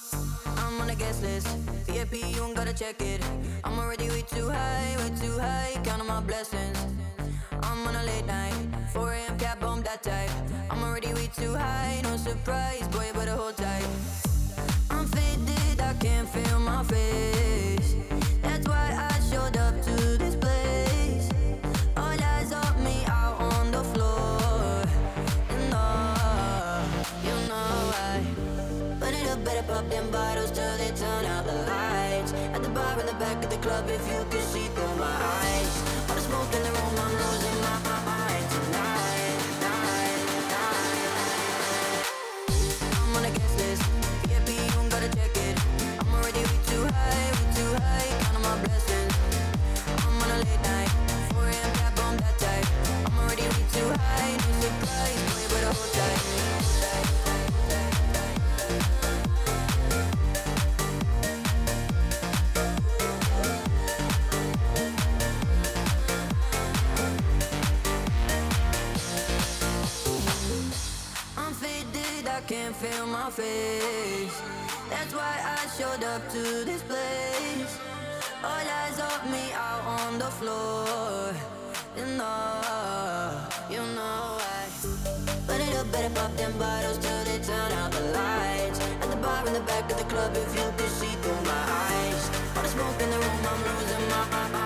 I'm on a guest list. VIP, you ain't gotta check it. I'm already way too high. Counting my blessings. I'm on a late night, 4 a.m. cab home that type. I'm already way too high, no surprise, boy, you better hold tight. I'm faded, I can't feel my face. That's why I showed up to this place. All eyes on me out on the floor. You know I put it up, better pop them bottles till they turn out the lights. At the bar in the back of the club, if you could see through my eyes. All the smoke in the room, I'm losing my mind tonight. I'm on a guest list. VIP, you ain't gotta check it. I'm already way too high, counting my blessings. I'm on a late night, 4 a.m. cab home that type. I'm already way too high, no surprise, boy, you better hold tight. I'm faded, I can't feel my face. That's why I showed up to this place. All eyes on me out on the floor. You know I put it up, better pop them bottles till they turn out the lights. At the bar in the back of the club, if you could see through my eyes. All the smoke in the room, I'm losing my mind.